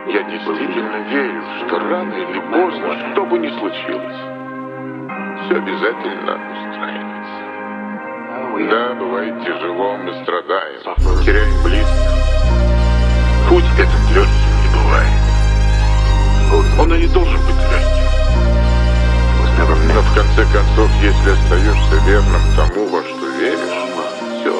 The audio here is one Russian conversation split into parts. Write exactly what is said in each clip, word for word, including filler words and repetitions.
Я действительно верю, что рано или поздно, что бы ни случилось, все обязательно устраивается. Да, бывает тяжело, мы страдаем, теряем близких. Путь этот легким не бывает. Он и не должен быть легким. Но в конце концов, если остаешься верным тому, во что веришь, все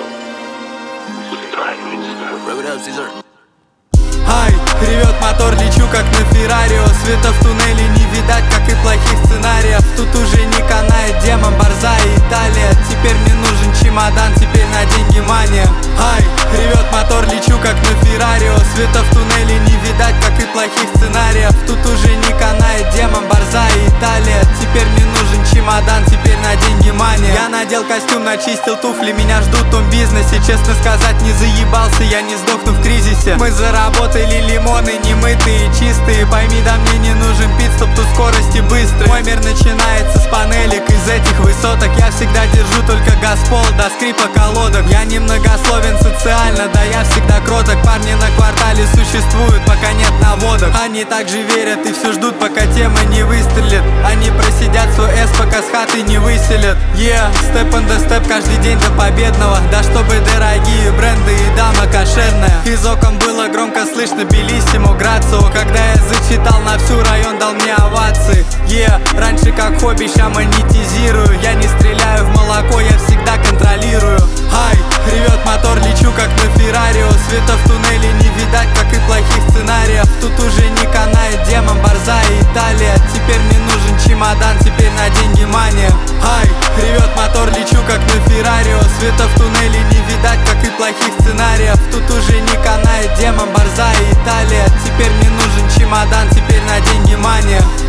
устраивается. Ай, ревет мотор, лечу как на Феррарио. Света в туннеле не видать, как и плохих сценариев. Тут уже не канает демон, Борза и Италия. Теперь мне нужен чемодан, теперь на деньги мания. Ай, ревет мотор, лечу как на Феррарио. Света в туннеле не видать, как и плохих сценариев. Тут уже не канает демон, Борза и Италия. Теперь мне нужен чемодан, теперь на деньги мания. Я надел костюм, начистил туфли, меня ждут в том бизнесе. Честно сказать, не заебался, я не сдохну в кризисе. Мы заработали лимоны, немытые, чистые. Пойми, да мне не нужен пит-стоп, тут скорости быстрые. Мой мир начинается с панелек, из этих высоток я всегда держу только газпол, до скрипа колодок. Я немногословен социально, да я всегда кроток. Парни на квартале существуют, пока нет наводок. Они также верят и все ждут, пока тема не выстрелит. Они просидят свой эс, пока с хаты не выселят. Yeah, step on the step, каждый день до победного. Да чтобы дорогие бренды и дама кошерная. Из окон было громко слышно Белиссимо, Грацио. Когда я зачитал на всю район, дал мне овации. Yeah, раньше как хобби, ща монетизирую. Я не стреляю в молоко, я всегда контролирую. Ай, ревет мотор, лечу как на Феррарио. Света в туннеле не видать, как и плохих сценариев. Тут уже не канает демон, Борза и Италия. Теперь мне нужен чемодан, теперь на деньги мания. Ай, ревет мотор, лечу как на Феррарио. Света в туннеле не видать, как и плохих сценариев. Тут уже не канает демон, Борза и Италия. Теперь мне нужен чемодан, теперь на деньги мания.